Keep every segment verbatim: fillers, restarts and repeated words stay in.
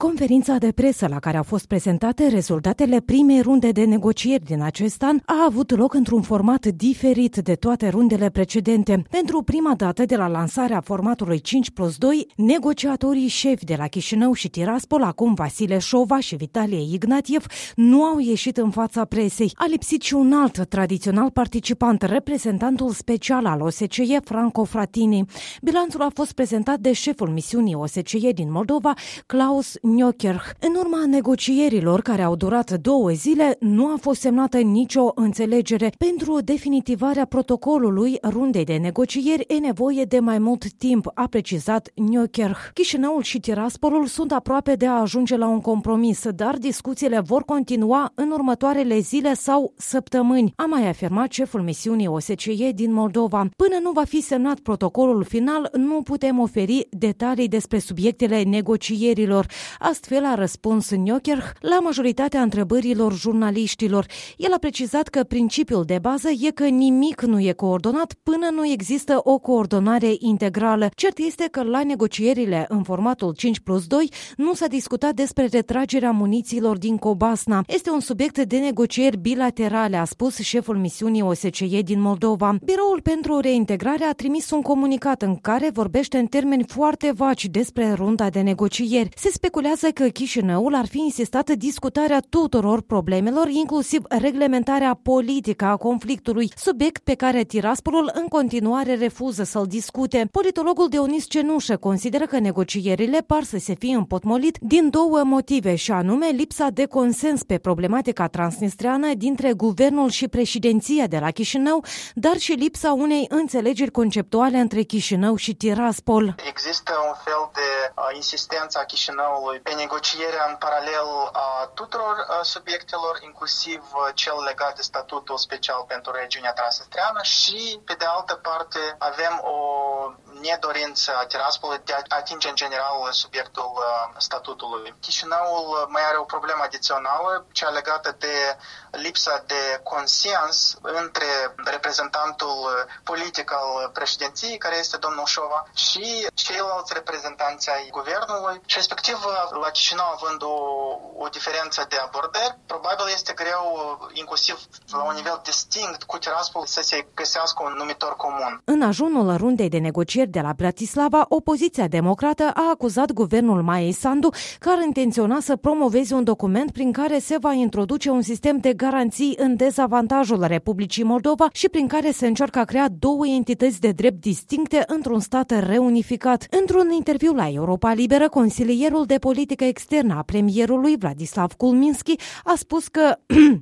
Conferința de presă la care au fost prezentate rezultatele primei runde de negocieri din acest an a avut loc într-un format diferit de toate rundele precedente. Pentru prima dată de la lansarea formatului cinci plus doi, negociatorii șefi de la Chișinău și Tiraspol, acum Vasile Șova și Vitalie Ignatiev, nu au ieșit în fața presei. A lipsit și un alt tradițional participant, reprezentantul special al O S C E, Franco Frattini. Bilanțul a fost prezentat de șeful misiunii O S C E din Moldova, Klaus Njokerch. În urma negocierilor care au durat două zile, nu a fost semnată nicio înțelegere. Pentru definitivarea protocolului rundei de negocieri e nevoie de mai mult timp, a precizat Njokerch. Chișinăul și Tiraspolul sunt aproape de a ajunge la un compromis, dar discuțiile vor continua în următoarele zile sau săptămâni, a mai afirmat șeful misiunii O S C E din Moldova. Până nu va fi semnat protocolul final, nu putem oferi detalii despre subiectele negocierilor. Astfel a răspuns Njokerch la majoritatea întrebărilor jurnaliștilor. El a precizat că principiul de bază e că nimic nu e coordonat până nu există o coordonare integrală. Cert este că la negocierile în formatul cinci plus doi nu s-a discutat despre retragerea munițiilor din Cobasna. Este un subiect de negocieri bilaterale, a spus șeful misiunii O S C E din Moldova. Biroul pentru reintegrare a trimis un comunicat în care vorbește în termeni foarte vagi despre runda de negocieri. Se speculează că Chișinăul ar fi insistat discutarea tuturor problemelor, inclusiv reglementarea politică a conflictului, subiect pe care Tiraspolul în continuare refuză să-l discute. Politologul Dionis Cenușă consideră că negocierile par să se fi împotmolit din două motive, și anume lipsa de consens pe problematica transnistreană dintre guvernul și președinția de la Chișinău, dar și lipsa unei înțelegeri conceptuale între Chișinău și Tiraspol. Există un fel de uh, insistență a Chișinăului pe negocierea în paralel a tuturor uh, subiectelor, inclusiv uh, cel legat de statutul special pentru regiunea transnistreană, și, pe de altă parte, avem o nedorință a Tiraspolului de a atinge în general subiectul uh, statutului. Chișinăul mai are o problemă adițională, cea legată de lipsa de consens între reprezentantul politic al președinției, care este domnul Șova, și ceilalți reprezentanți ai guvernului, și respectiv la Chișinău, având o, o diferență de abordări, probabil este greu, inclusiv la un nivel distinct cu Tiraspol, să se găsească un numitor comun. În ajunul rundei de negocieri de la Bratislava, opoziția democrată a acuzat guvernul Maiei Sandu că ar intenționa să promoveze un document prin care se va introduce un sistem de garanții în dezavantajul Republicii Moldova și prin care se încearcă a crea două entități de drept distincte într-un stat reunificat. Într-un interviu la Europa Liberă, consilierul de politică externă a premierului Vladislav Kulminski a spus că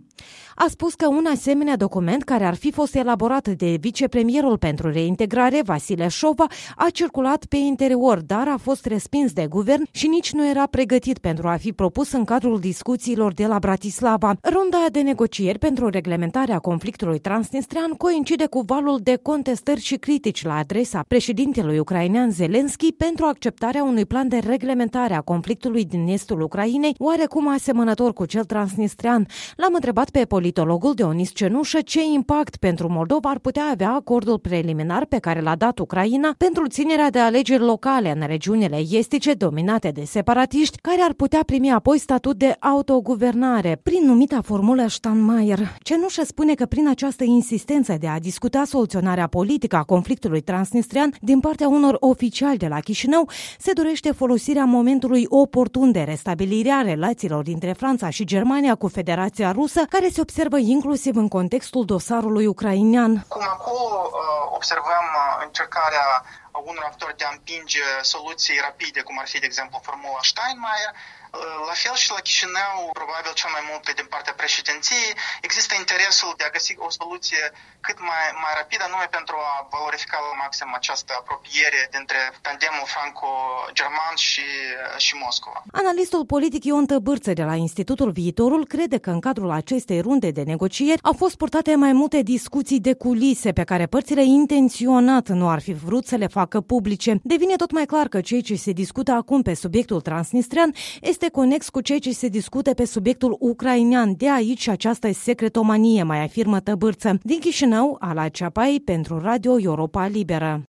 a spus că un asemenea document, care ar fi fost elaborat de vicepremierul pentru reintegrare, Vasile Șova, a circulat pe interior, dar a fost respins de guvern și nici nu era pregătit pentru a fi propus în cadrul discuțiilor de la Bratislava. Runda de negocieri pentru reglementarea conflictului transnistrean coincide cu valul de contestări și critici la adresa președintelui ucrainean Zelensky pentru acceptarea unui plan de reglementare a conflictului din estul Ucrainei, oarecum asemănător cu cel transnistrean. L-am întrebat pe politologul Dionis Cenușă ce impact pentru Moldova ar putea avea acordul preliminar pe care l-a dat Ucraina pentru ținerea de alegeri locale în regiunile estice dominate de separatiști, care ar putea primi apoi statut de autoguvernare, prin numita formulă Steinmeier. Cenușă spune că prin această insistență de a discuta soluționarea politică a conflictului transnistrean din partea unor oficiali de la Chișinău, se dorește folosirea momentului oportun de restabilire a relațiilor dintre Franța și Germania cu Federația Rusă, care se observă inclusiv în contextul dosarului ucrainean. Cum acolo observăm încercarea unor actori de a împinge soluții rapide, cum ar fi, de exemplu, formula Steinmeier, la fel și la Chișinău, probabil cel mai mult din partea președinției, există interesul de a găsi o soluție cât mai, mai rapidă, numai pentru a valorifica la maxim această apropiere dintre tandemul franco-german și, și Moscova. Analistul politic Ion Tăbârță de la Institutul Viitorul crede că în cadrul acestei runde de negocieri au fost purtate mai multe discuții de culise pe care părțile intenționat nu ar fi vrut să le facă publice. Devine tot mai clar că ceea ce se discută acum pe subiectul transnistrean este conex cu ceea ce se discute pe subiectul ucrainean. De aici această secretomanie, mai afirmă Tăbârță. Din Chișinău, Ala Ceapai pentru Radio Europa Liberă.